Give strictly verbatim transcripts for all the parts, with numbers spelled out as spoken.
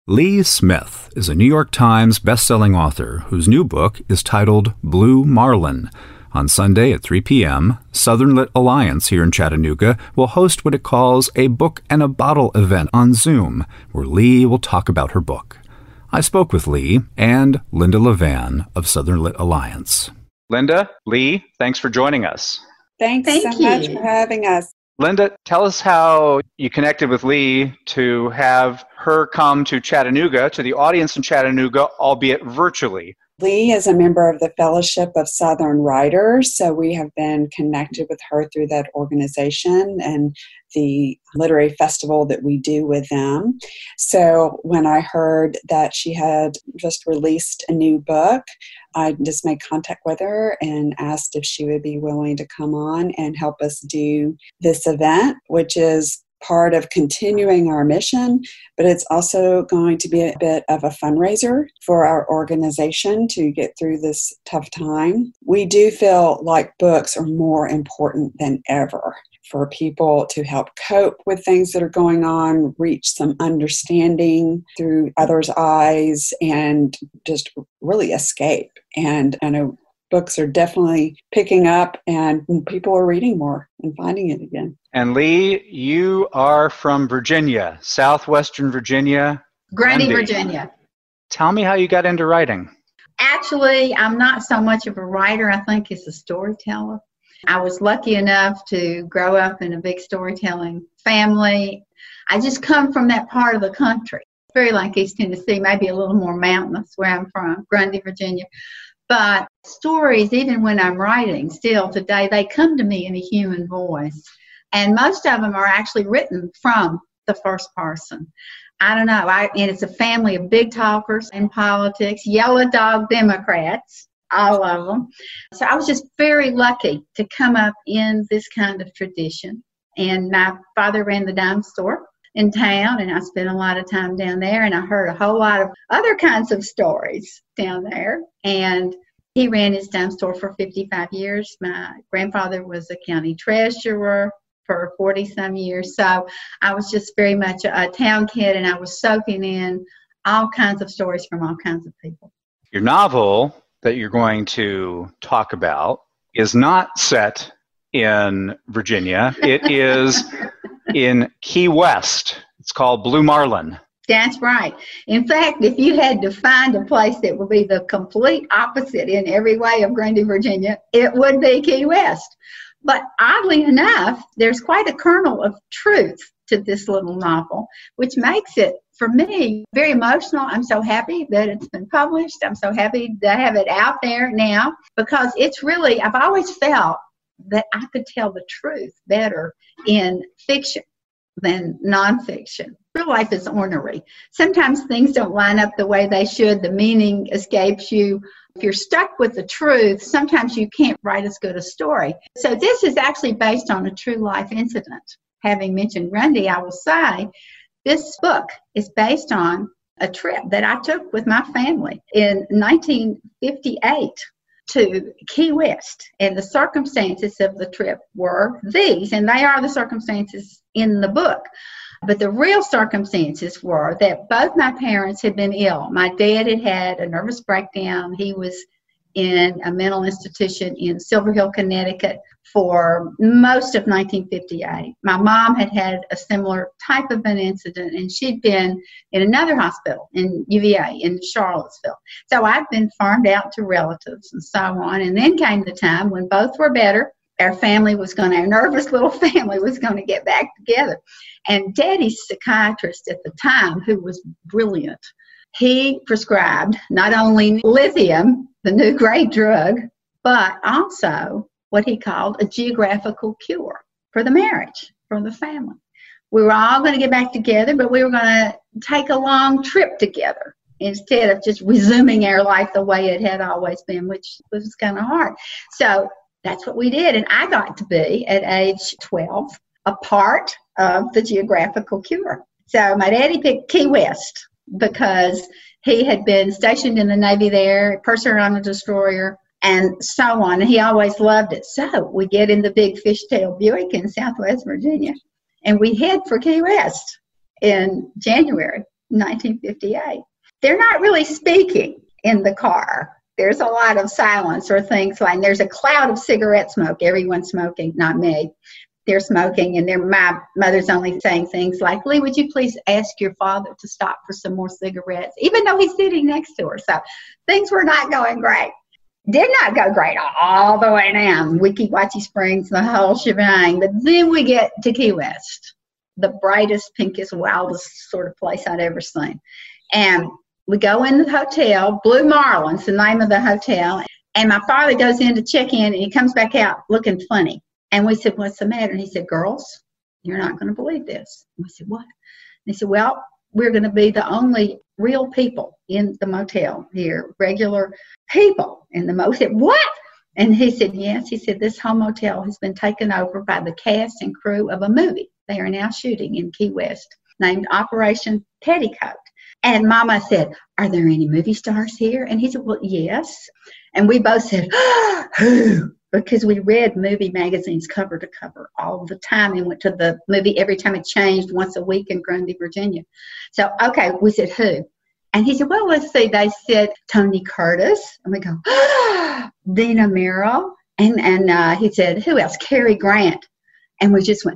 Lee Smith is a New York Times bestselling author whose new book is titled Blue Marlin. On Sunday at three p.m., Southern Lit Alliance here in Chattanooga will host what it calls a Book and a Bottle event on Zoom, where Lee will talk about her book. I spoke with Lee and Linda Levan of Southern Lit Alliance. Linda, Lee, thanks for joining us. Thanks Thank so you. much for having us. Linda, tell us how you connected with Lee to have her come to Chattanooga, to the audience in Chattanooga, albeit virtually. Lee is a member of the Fellowship of Southern Writers, so we have been connected with her through that organization and the literary festival that we do with them. So when I heard that she had just released a new book, I just made contact with her and asked if she would be willing to come on and help us do this event, which is part of continuing our mission, but it's also going to be a bit of a fundraiser for our organization to get through this tough time. We do feel like books are more important than ever for people to help cope with things that are going on, reach some understanding through others' eyes, and just really escape. And I know books are definitely picking up and people are reading more and finding it again. And Lee, you are from Virginia, southwestern Virginia. Grundy, Grundy. Virginia. Tell me how you got into writing. Actually, I'm not so much of a writer. I think it's a storyteller. I was lucky enough to grow up in a big storytelling family. I just come from that part of the country. Very like East Tennessee, maybe a little more mountainous where I'm from, Grundy, Virginia. But stories, even when I'm writing, still today, they come to me in a human voice. And most of them are actually written from the first person. I don't know. I, and it's a family of big talkers in politics, yellow dog Democrats, all of them. So I was just very lucky to come up in this kind of tradition. And my father ran the dime store in town, and I spent a lot of time down there, and I heard a whole lot of other kinds of stories down there. And he ran his dime store for fifty-five years. My grandfather was a county treasurer for forty-some years. So I was just very much a, a town kid, and I was soaking in all kinds of stories from all kinds of people. Your novel that you're going to talk about is not set in Virginia. It is in Key West. It's called Blue Marlin. That's right. In fact, if you had to find a place that would be the complete opposite in every way of Grundy, Virginia, it would be Key West. But oddly enough, there's quite a kernel of truth to this little novel, which makes it, for me, very emotional. I'm so happy that it's been published. I'm so happy to have it out there now, because it's really, I've always felt that I could tell the truth better in fiction than nonfiction. Real life is ornery. Sometimes things don't line up the way they should. The meaning escapes you. If you're stuck with the truth, sometimes you can't write as good a story. So this is actually based on a true life incident. Having mentioned Grundy, I will say this book is based on a trip that I took with my family in nineteen fifty-eight to Key West. And the circumstances of the trip were these, and they are the circumstances in the book. But the real circumstances were that both my parents had been ill. My dad had had a nervous breakdown. He was in a mental institution in Silver Hill, Connecticut for most of nineteen fifty-eight. My mom had had a similar type of an incident, and she'd been in another hospital in U V A in Charlottesville. So I'd been farmed out to relatives and so on. And then came the time when both were better. Our family was going to, our nervous little family was going to get back together. And Daddy's psychiatrist at the time, who was brilliant, he prescribed not only lithium, the new great drug, but also what he called a geographical cure for the marriage, for the family. We were all going to get back together, but we were going to take a long trip together instead of just resuming our life the way it had always been, which was kind of hard. So that's what we did. And I got to be, at age twelve, a part of the geographical cure. So my daddy picked Key West because he had been stationed in the Navy there, purser on a destroyer, and so on. And he always loved it. So we get in the big fishtail Buick in Southwest Virginia, and we head for Key West in January nineteen fifty-eight. They're not really speaking in the car. There's a lot of silence or things like, and there's a cloud of cigarette smoke. Everyone's smoking, not me. They're smoking, and they're, my mother's only saying things like, Lee, would you please ask your father to stop for some more cigarettes, even though he's sitting next to her. So things were not going great. Did not go great all the way down. Weeki Wachee Springs, the whole shebang. But then we get to Key West, the brightest, pinkest, wildest sort of place I'd ever seen. And we go in the hotel, Blue Marlin's the name of the hotel. And my father goes in to check in, and he comes back out looking funny. And we said, what's the matter? And he said, girls, you're not going to believe this. And we said, what? And he said, well, we're going to be the only real people in the motel here, regular people in the motel. What? And he said, yes. He said, this whole motel has been taken over by the cast and crew of a movie they are now shooting in Key West named Operation Petticoat. And Mama said, are there any movie stars here? And he said, well, yes. And we both said, who? Because we read movie magazines cover to cover all the time and went to the movie every time it changed once a week in Grundy, Virginia. So, okay, we said, who? And he said, well, let's see. They said Tony Curtis. And we go, ah, Dina Merrill. And, and uh, he said, who else? Cary Grant. And we just went,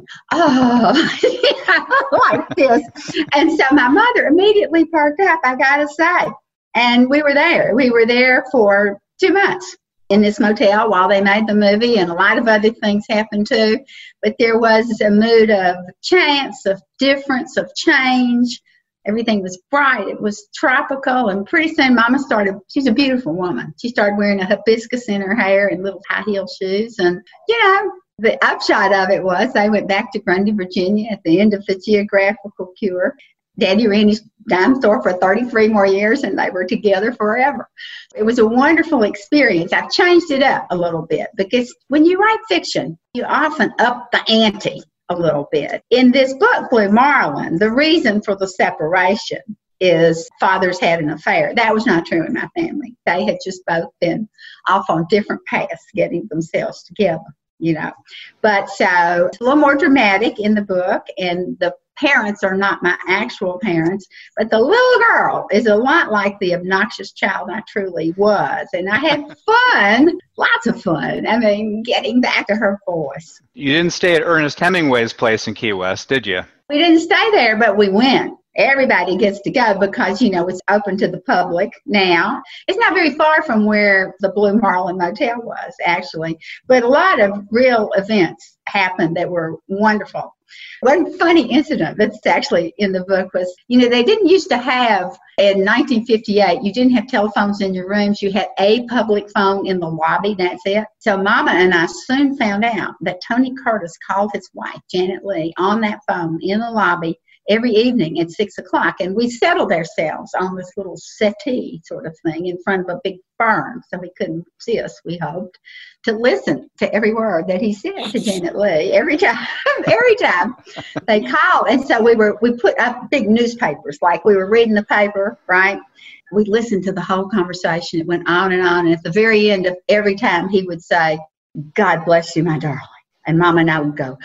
oh, like this. And so my mother immediately perked up, I got to say. And we were there. We were there for two months. In this motel while they made the movie, and a lot of other things happened too. But there was a mood of chance, of difference, of change. Everything was bright. It was tropical. And pretty soon Mama started, she's a beautiful woman. She started wearing a hibiscus in her hair and little high heel shoes. And, you know, the upshot of it was they went back to Grundy, Virginia at the end of the geographical cure. Daddy ran his dime store for thirty-three more years, and they were together forever. It was a wonderful experience. I've changed it up a little bit because when you write fiction, you often up the ante a little bit. In this book, Blue Marlin, the reason for the separation is fathers had an affair. That was not true in my family. They had just both been off on different paths getting themselves together, you know. But so it's a little more dramatic in the book, and the parents are not my actual parents, but the little girl is a lot like the obnoxious child I truly was. And I had fun, lots of fun. I mean, getting back to her voice. You didn't stay at Ernest Hemingway's place in Key West, did you? We didn't stay there, but we went. Everybody gets to go because, you know, it's open to the public now. It's not very far from where the Blue Marlin Motel was, actually. But a lot of real events happened that were wonderful. One funny incident that's actually in the book was, you know, they didn't used to have, in nineteen fifty-eight, you didn't have telephones in your rooms. You had a public phone in the lobby, that's it. So Mama and I soon found out that Tony Curtis called his wife, Janet Leigh, on that phone in the lobby every evening at six o'clock. And we settled ourselves on this little settee sort of thing in front of a big fern, so he couldn't see us, we hoped, to listen to every word that he said to Janet Leigh every time, every time they called. And so we were, we put up big newspapers, like we were reading the paper, right? We listened to the whole conversation. It went on and on. And at the very end of every time, he would say, God bless you, my darling. And Mama and I would go,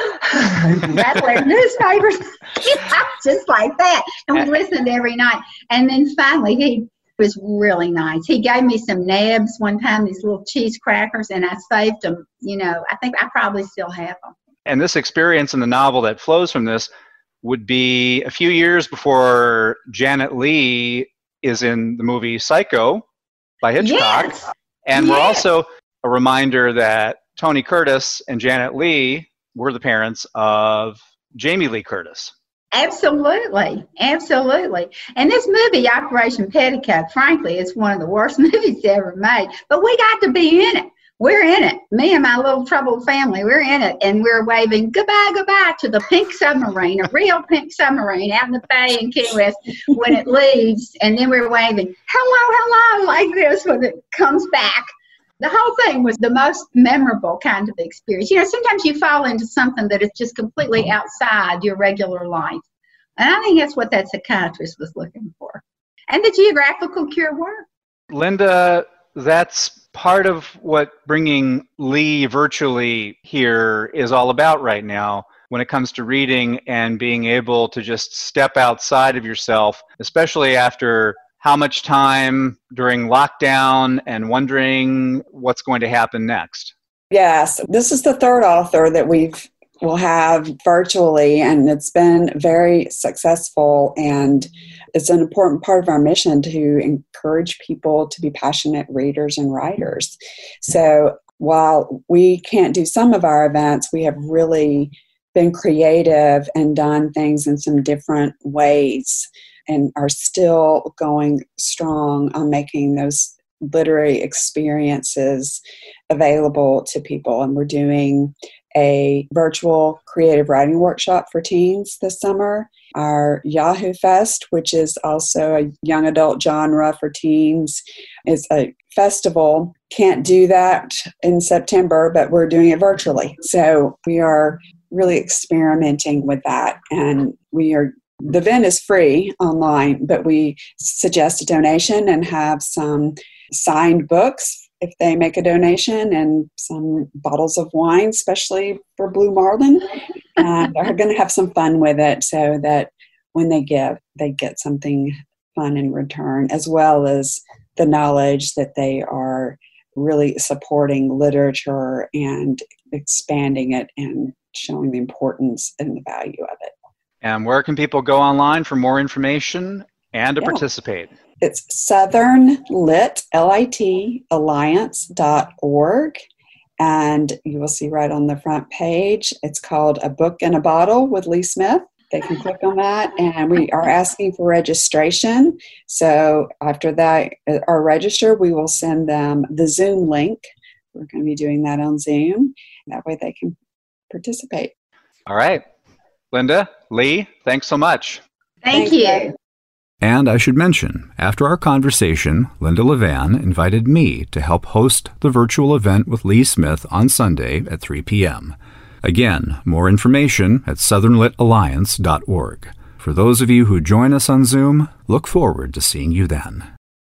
rattle our newspapers, you know, just like that. And we listened every night. And then finally, he was really nice. He gave me some nabs one time, these little cheese crackers, and I saved them. You know, I think I probably still have them. And this experience in the novel that flows from this would be a few years before Janet Leigh is in the movie Psycho by Hitchcock. Yes. And yes. we're also a reminder that Tony Curtis and Janet Leigh were the parents of Jamie Lee Curtis. Absolutely. Absolutely. And this movie, Operation Petticoat, frankly, is one of the worst movies ever made. But we got to be in it. We're in it. Me and my little troubled family, we're in it. And we're waving goodbye, goodbye to the pink submarine, a real pink submarine out in the bay in Key West when it leaves. And then we're waving, hello, hello, like this when it comes back. The whole thing was the most memorable kind of experience. You know, sometimes you fall into something that is just completely outside your regular life. And I think that's what that psychiatrist was looking for. And the geographical cure worked. Linda, that's part of what bringing Lee virtually here is all about right now. when it comes to reading and being able to just step outside of yourself, especially after how much time during lockdown and wondering what's going to happen next? Yes, this is the third author that we've will have virtually, and it's been very successful, and it's an important part of our mission to encourage people to be passionate readers and writers. So while we can't do some of our events, we have really been creative and done things in some different ways and are still going strong on making those literary experiences available to people. And we're doing a virtual creative writing workshop for teens this summer. Our Yahoo Fest, which is also a young adult genre for teens, is a festival. Can't do that in September, but we're doing it virtually. So we are really experimenting with that. And we are the event is free online, but we suggest a donation and have some signed books if they make a donation, and some bottles of wine, especially for Blue Marlin. And are going to have some fun with it so that when they give, they get something fun in return, as well as the knowledge that they are really supporting literature and expanding it and showing the importance and the value of it. And where can people go online for more information and to Yeah. participate? It's Southern Lit, L I T, Alliance dot org. And you will see right on the front page, it's called A Book in a Bottle with Lee Smith. They can click on that. And we are asking for registration. So after that, our register, we will send them the Zoom link. We're going to be doing that on Zoom. That way they can participate. All right. Linda, Lee, thanks so much. Thank Thanks, you. Ed. And I should mention, after our conversation, Linda Levan invited me to help host the virtual event with Lee Smith on Sunday at three p.m. Again, more information at southern lit alliance dot org. For those of you who join us on Zoom, look forward to seeing you then.